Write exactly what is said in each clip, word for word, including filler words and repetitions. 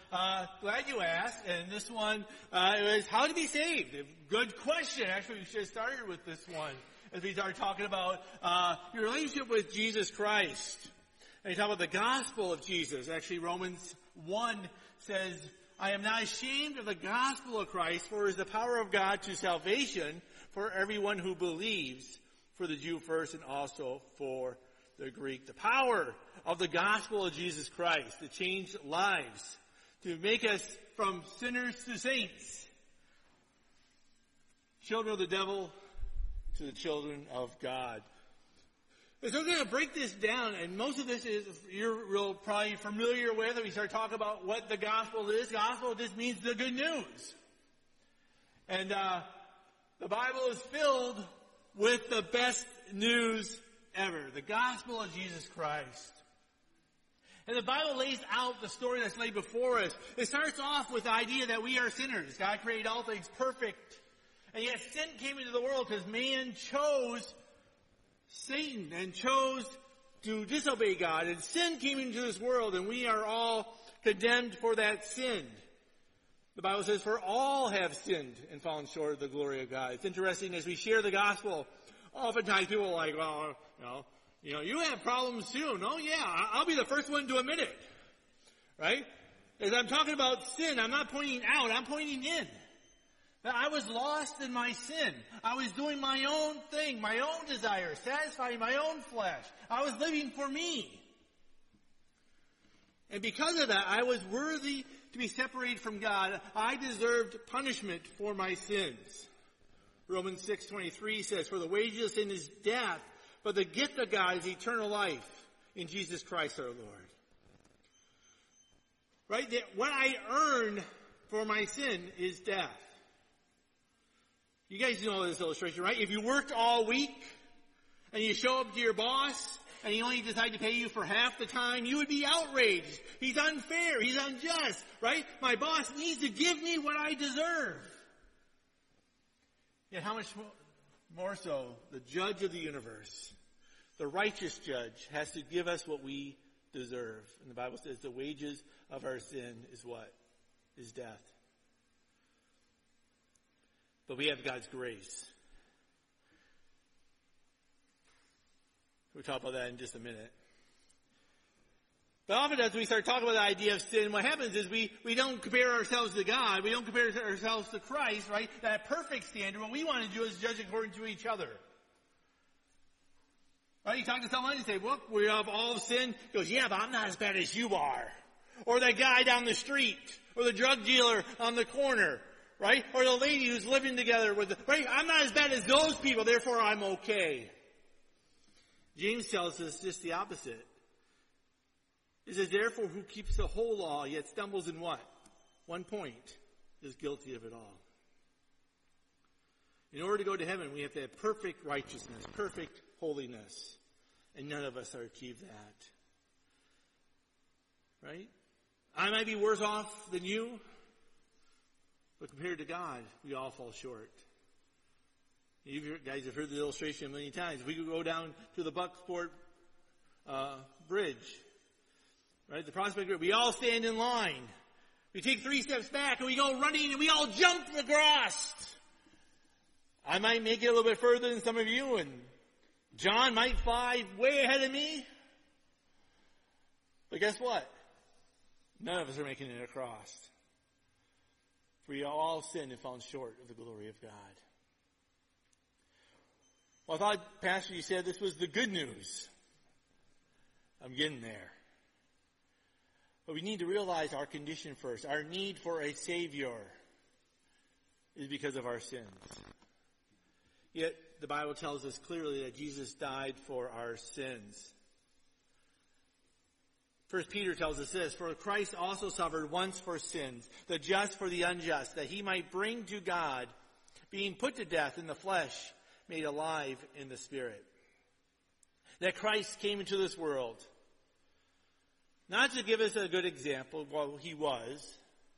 uh, glad you asked. And this one uh, is how to be saved. Good question. Actually, we should have started with this one as we start talking about uh, your relationship with Jesus Christ. And you talk about the gospel of Jesus. Actually, Romans one says, I am not ashamed of the gospel of Christ, for it is the power of God to salvation for everyone who believes, for the Jew first and also for the Greek. The power of the gospel of Jesus Christ to change lives, to make us from sinners to saints, children of the devil to the children of God. So we're going to break this down, and most of this is you're real probably familiar with. We start talking about what the gospel is. Gospel just means the good news. And uh, the Bible is filled with the best news ever, the gospel of Jesus Christ. And the Bible lays out the story that's laid before us. It starts off with the idea that we are sinners. God created all things perfect. And yet sin came into the world because man chose Satan and chose to disobey God. And sin came into this world, and we are all condemned for that sin. The Bible says, for all have sinned and fallen short of the glory of God. It's interesting, as we share the gospel, oftentimes people are like, well, you know, you know, you have problems too. No, yeah, I'll be the first one to admit it. Right? As I'm talking about sin, I'm not pointing out, I'm pointing in. That I was lost in my sin. I was doing my own thing, my own desires, satisfying my own flesh. I was living for me. And because of that, I was worthy to be separated from God. I deserved punishment for my sins. Romans six twenty-three says, for the wages of sin is death, but the gift of God is eternal life in Jesus Christ our Lord. Right? That what I earn for my sin is death. You guys know this illustration, right? If you worked all week and you show up to your boss and he only decided to pay you for half the time, you would be outraged. He's unfair. He's unjust, right? My boss needs to give me what I deserve. Yet how much more so the judge of the universe, the righteous judge, has to give us what we deserve. And the Bible says the wages of our sin is what? Is death. But we have God's grace. We'll talk about that in just a minute. But often as we start talking about the idea of sin, what happens is we, we don't compare ourselves to God. We don't compare ourselves to Christ, right? That perfect standard. What we want to do is judge according to each other. Right? You talk to someone and you say, look, we have all sin. He goes, yeah, but I'm not as bad as you are. Or that guy down the street. Or the drug dealer on the corner. Right? Or the lady who's living together with the, right? I'm not as bad as those people, therefore I'm okay. James tells us just the opposite. He says, therefore who keeps the whole law yet stumbles in what? One point, is guilty of it all. In order to go to heaven, we have to have perfect righteousness, perfect holiness. And none of us are achieved that. Right? I might be worse off than you. But compared to God, we all fall short. You guys have heard the illustration many times. We could go down to the Bucksport uh, Bridge, right? The Prospect Bridge. We all stand in line. We take three steps back and we go running and we all jump across. I might make it a little bit further than some of you, and John might fly way ahead of me. But guess what? None of us are making it across. We all sinned and fallen short of the glory of God. Well, I thought, Pastor, you said this was the good news. I'm getting there. But we need to realize our condition first. Our need for a Savior is because of our sins. Yet, the Bible tells us clearly that Jesus died for our sins. First Peter tells us this, for Christ also suffered once for sins, the just for the unjust, that he might bring to God, being put to death in the flesh, made alive in the spirit. That Christ came into this world, not to give us a good example of what he was.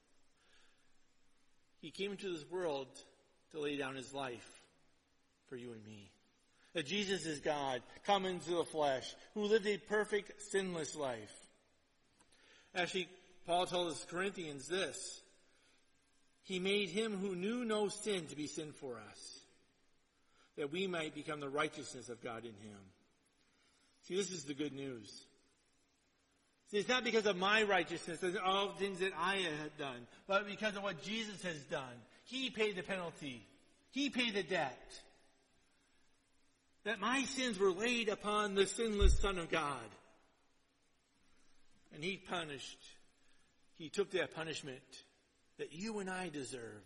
He came into this world to lay down his life for you and me. That Jesus is God, come into the flesh, who lived a perfect, sinless life. Actually, Paul told the Corinthians this. He made him who knew no sin to be sin for us, that we might become the righteousness of God in him. See, this is the good news. See, it's not because of my righteousness and all the things that I have done, but because of what Jesus has done. He paid the penalty. He paid the debt. That my sins were laid upon the sinless Son of God. And he punished. He took that punishment that you and I deserve.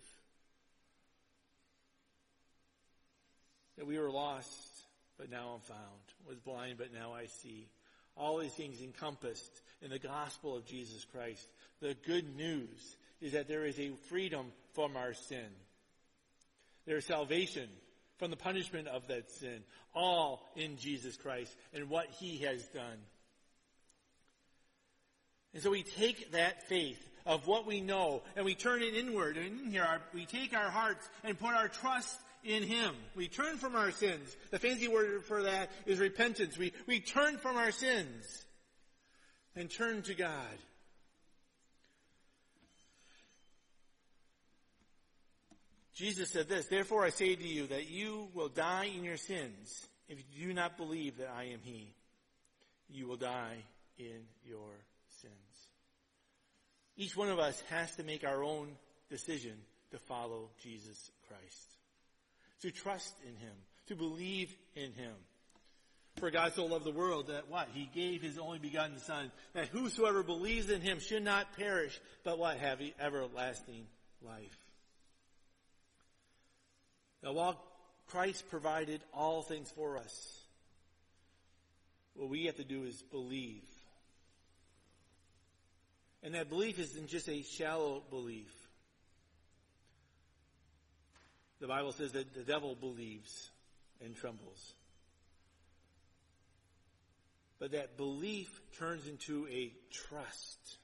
That we were lost, but now I'm found. Was blind, but now I see. All these things encompassed in the gospel of Jesus Christ. The good news is that there is a freedom from our sin. There is salvation from the punishment of that sin. All in Jesus Christ and what he has done. And so we take that faith of what we know and we turn it inward. And in here our, we take our hearts and put our trust in him. We turn from our sins. The fancy word for that is repentance. We, we turn from our sins and turn to God. Jesus said this, therefore I say to you that you will die in your sins if you do not believe that I am he. You will die in your sins. Each one of us has to make our own decision to follow Jesus Christ. To trust in him. To believe in him. For God so loved the world that what? He gave his only begotten Son, that whosoever believes in him should not perish, but what? Have everlasting life. Now while Christ provided all things for us, what we have to do is believe. And that belief isn't just a shallow belief. The Bible says that the devil believes and trembles. But that belief turns into a trust.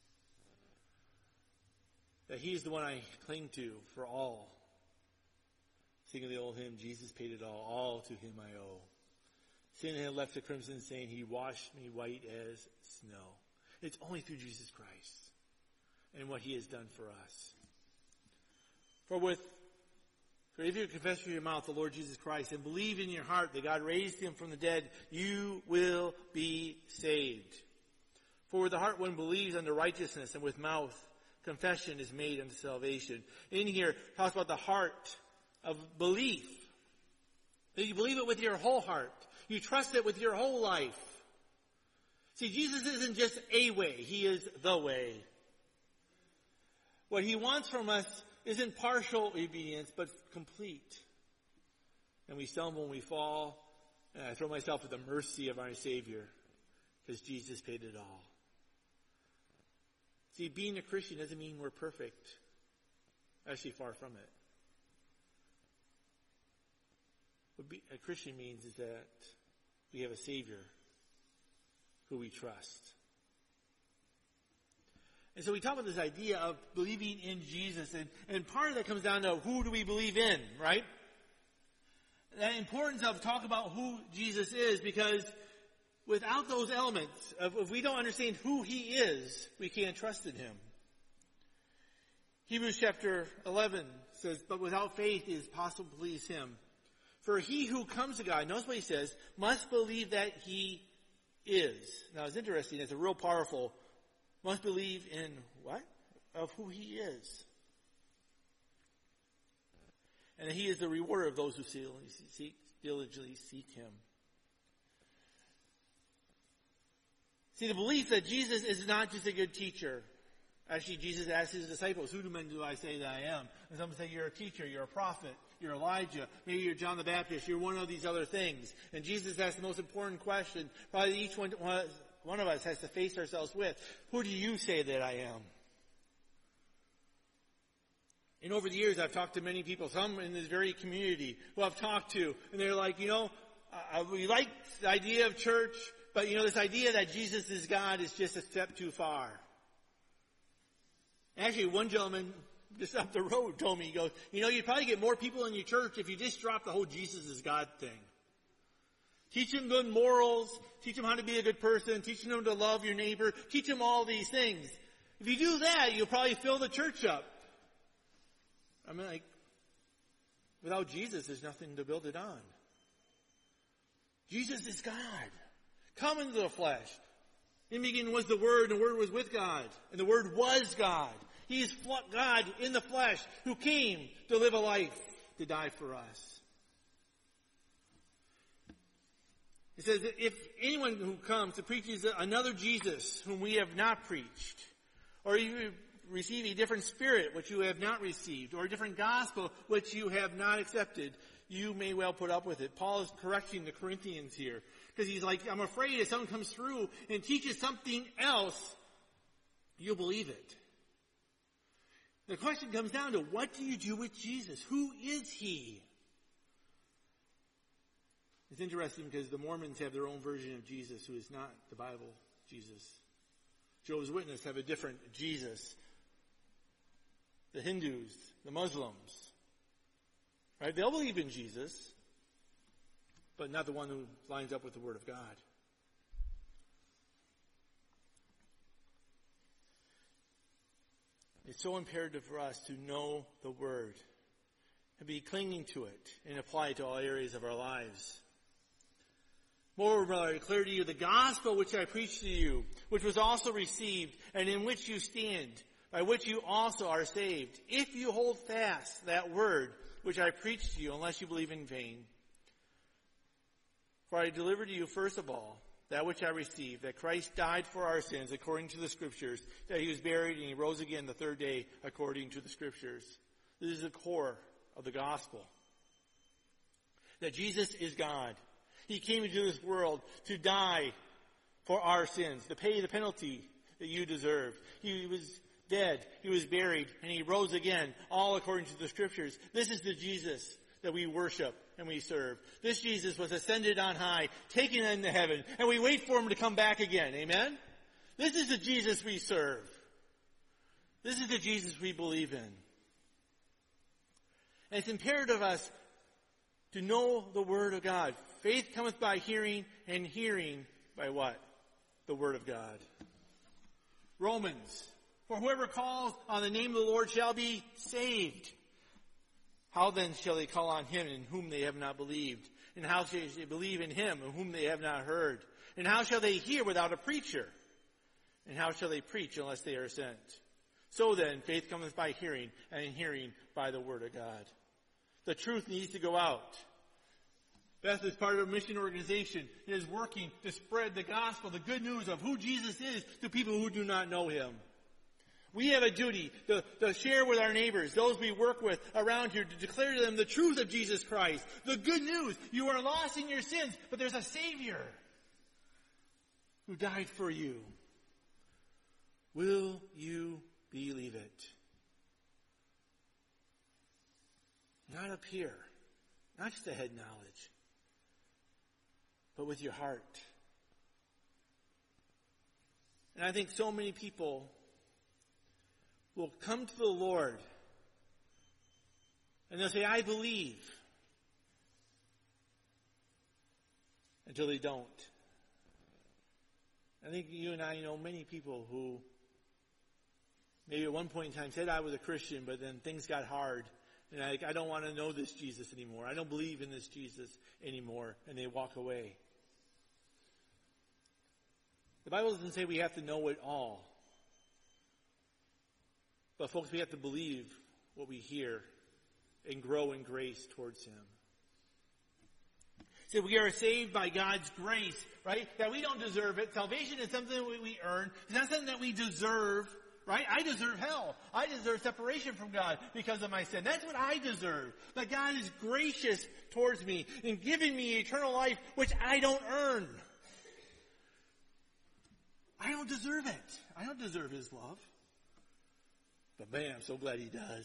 That he is the one I cling to for all. Singing the old hymn, Jesus paid it all, all to him I owe. Sin had left the crimson stain, he washed me white as snow. It's only through Jesus Christ and what he has done for us. For with For if you confess with your mouth the Lord Jesus Christ and believe in your heart that God raised him from the dead, you will be saved. For with the heart one believes unto righteousness, and with mouth confession is made unto salvation. In here, it talks about the heart of belief. That you believe it with your whole heart. You trust it with your whole life. See, Jesus isn't just a way. He is the way. What he wants from us isn't partial obedience, but complete. And we stumble and we fall, and I throw myself at the mercy of our Savior, because Jesus paid it all. See, being a Christian doesn't mean we're perfect. Actually, far from it. What a Christian means is that we have a Savior who we trust. And so we talk about this idea of believing in Jesus, and, and part of that comes down to who do we believe in, right? The importance of talk about who Jesus is, because without those elements, of, if we don't understand who he is, we can't trust in him. Hebrews chapter eleven says, but without faith it is possible to please him. For he who comes to God, notice what he says, must believe that he is. Now it's interesting, it's a real powerful, must believe in what? Of who he is. And that he is the rewarder of those who seek, diligently seek him. See, the belief that Jesus is not just a good teacher. Actually, Jesus asked his disciples, who do men do I say that I am? And some say you're a teacher, you're a prophet, you're Elijah, maybe you're John the Baptist, you're one of these other things. And Jesus asked the most important question, probably each one, one of us has to face ourselves with. Who do you say that I am? And over the years, I've talked to many people, some in this very community, who I've talked to, and they're like, you know, uh, we like the idea of church, but you know, this idea that Jesus is God is just a step too far. Actually, one gentleman just up the road told me, he goes, you know, you'd probably get more people in your church if you just drop the whole Jesus is God thing. Teach them good morals, teach them how to be a good person, teach them to love your neighbor, teach them all these things. If you do that, you'll probably fill the church up. I mean, like, without Jesus, there's nothing to build it on. Jesus is God. Come into the flesh. In the beginning was the Word, and the Word was with God, and the Word was God. He is God in the flesh who came to live a life, to die for us. It says that if anyone who comes to preach another Jesus whom we have not preached, or you receive a different spirit which you have not received, or a different gospel which you have not accepted, you may well put up with it. Paul is correcting the Corinthians here, because he's like, I'm afraid if someone comes through and teaches something else, you'll believe it. The question comes down to, what do you do with Jesus? Who is he? It's interesting because the Mormons have their own version of Jesus who is not the Bible Jesus. Jehovah's Witnesses have a different Jesus. The Hindus, the Muslims, right? They'll believe in Jesus, but not the one who lines up with the Word of God. It's so imperative for us to know the Word and be clinging to it and apply it to all areas of our lives. Moreover, brother, I declare to you the gospel which I preached to you, which was also received, and in which you stand, by which you also are saved, if you hold fast that word which I preached to you, unless you believe in vain. For I delivered to you first of all that which I received, that Christ died for our sins according to the Scriptures, that he was buried and he rose again the third day according to the Scriptures. This is the core of the gospel. That Jesus is God. He came into this world to die for our sins, to pay the penalty that you deserved. He was dead, he was buried, and he rose again, all according to the Scriptures. This is the Jesus that we worship and we serve. This Jesus was ascended on high, taken into heaven, and we wait for him to come back again. Amen? This is the Jesus we serve. This is the Jesus we believe in. And it's imperative of us to know the Word of God. Faith cometh by hearing, and hearing by what? The Word of God. Romans. For whoever calls on the name of the Lord shall be saved. How then shall they call on him in whom they have not believed? And how shall they believe in him in whom they have not heard? And how shall they hear without a preacher? And how shall they preach unless they are sent? So then, faith cometh by hearing, and hearing by the Word of God. The truth needs to go out. Beth is part of a mission organization. It is working to spread the gospel, the good news of who Jesus is to people who do not know him. We have a duty to, to share with our neighbors, those we work with around here, to declare to them the truth of Jesus Christ. The good news. You are lost in your sins, but there's a Savior who died for you. Will you believe it? Not up here. Not just a head knowledge. But with your heart. And I think so many people will come to the Lord and they'll say, I believe, until they don't. I think you and I know many people who maybe at one point in time said I was a Christian, but then things got hard. And I, I don't want to know this Jesus anymore. I don't believe in this Jesus anymore. And they walk away. The Bible doesn't say we have to know it all. But folks, we have to believe what we hear and grow in grace towards him. So we are saved by God's grace, right? That we don't deserve it. Salvation is something that we earn. It's not something that we deserve, right? I deserve hell. I deserve separation from God because of my sin. That's what I deserve. But God is gracious towards me in giving me eternal life, which I don't earn. I don't deserve it. I don't deserve his love. But man, I'm so glad he does.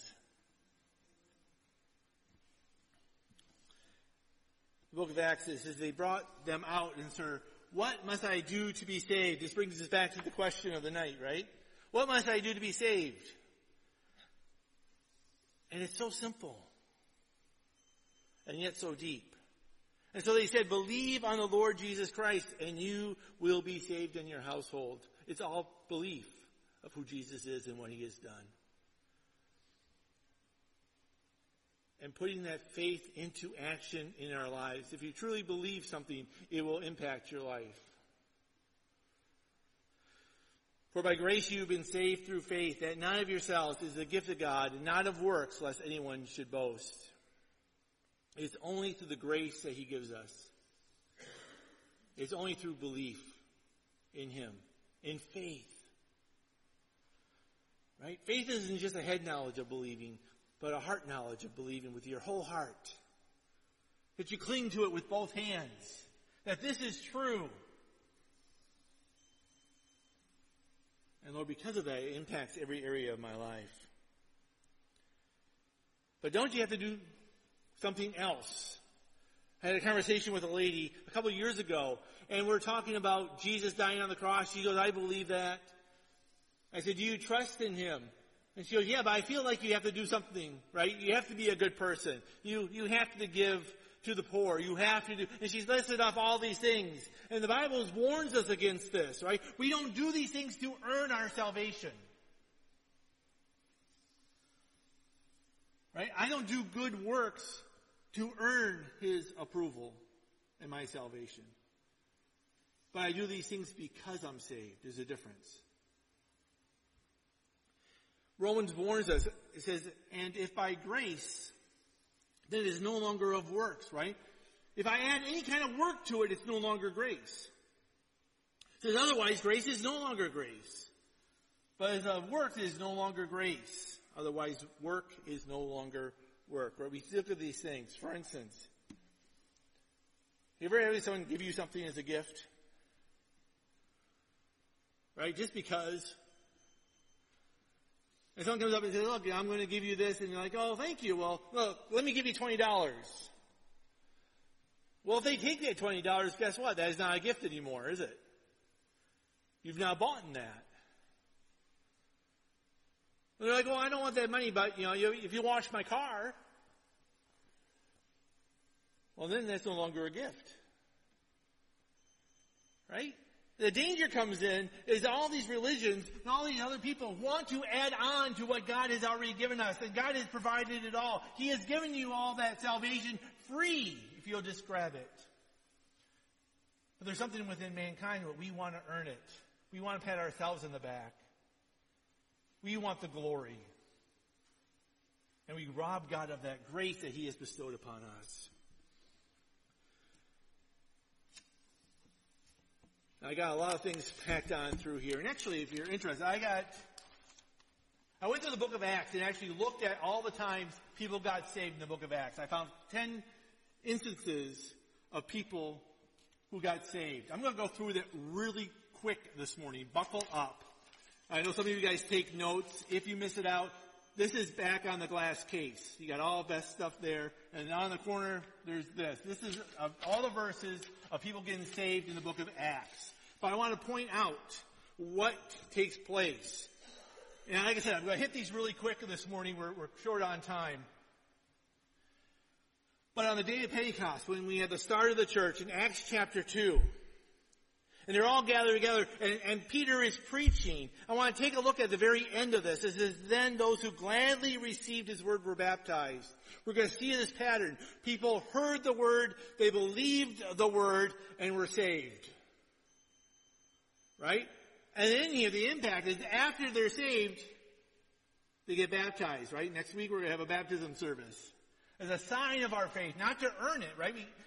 The book of Acts says, they brought them out and said, what must I do to be saved? This brings us back to the question of the night, right? What must I do to be saved? And it's so simple. And yet so deep. And so they said, believe on the Lord Jesus Christ and you will be saved in your household. It's all belief. of who Jesus is and what he has done. And putting that faith into action in our lives. If you truly believe something, it will impact your life. For by grace you have been saved through faith, that not of yourselves is a gift of God, and not of works, lest anyone should boast. It's only through the grace that he gives us. It's only through belief in him, in faith. Right? Faith isn't just a head knowledge of believing, but a heart knowledge of believing with your whole heart. That you cling to it with both hands. That this is true. And Lord, because of that, it impacts every area of my life. But don't you have to do something else? I had a conversation with a lady a couple of years ago, and we we're talking about Jesus dying on the cross. She goes, I believe that. I said, do you trust in him? And she goes, yeah, but I feel like you have to do something, right? You have to be a good person. You you have to give to the poor. You have to do, and she's listed off all these things. And the Bible warns us against this, right? We don't do these things to earn our salvation. Right? I don't do good works to earn his approval and my salvation. But I do these things because I'm saved. There's a difference. Romans warns us, it says, and if by grace, then it is no longer of works, right? If I add any kind of work to it, it's no longer grace. It says otherwise, grace is no longer grace. But as of work, it is no longer grace. Otherwise, work is no longer work. Right? We look at these things. For instance, you ever had someone give you something as a gift? Right? Just because. And someone comes up and says, look, I'm going to give you this. And you're like, oh, thank you. Well, look, let me give you twenty dollars. Well, if they take that twenty dollars, guess what? That is not a gift anymore, is it? You've now bought in that. And they're like, well, I don't want that money, but, you know, you, if you wash my car, well, then that's no longer a gift. Right? The danger comes in is all these religions and all these other people want to add on to what God has already given us. And God has provided it all. He has given you all that salvation free if you'll just grab it. But there's something within mankind that we want to earn it. We want to pat ourselves in the back. We want the glory. And we rob God of that grace that he has bestowed upon us. I got a lot of things packed on through here. And actually, if you're interested, I got, I went to the book of Acts and actually looked at all the times people got saved in the book of Acts. I found ten instances of people who got saved. I'm going to go through that really quick this morning. Buckle up. I know some of you guys take notes. If you miss it out, this is back on the glass case. You got all the best stuff there. And on the corner, there's this. This is uh, all the verses of people getting saved in the book of Acts. But I want to point out what takes place. And like I said, I'm going to hit these really quick this morning. We're, we're short on time. But on the day of Pentecost, when we had the start of the church in Acts chapter two, and they're all gathered together, and, and Peter is preaching. I want to take a look at the very end of this. It says, then those who gladly received his word were baptized. We're going to see this pattern. People heard the word, they believed the word, and were saved. Right? And then here, the impact is after they're saved, they get baptized, right? Next week we're going to have a baptism service. As a sign of our faith, not to earn it, right? We,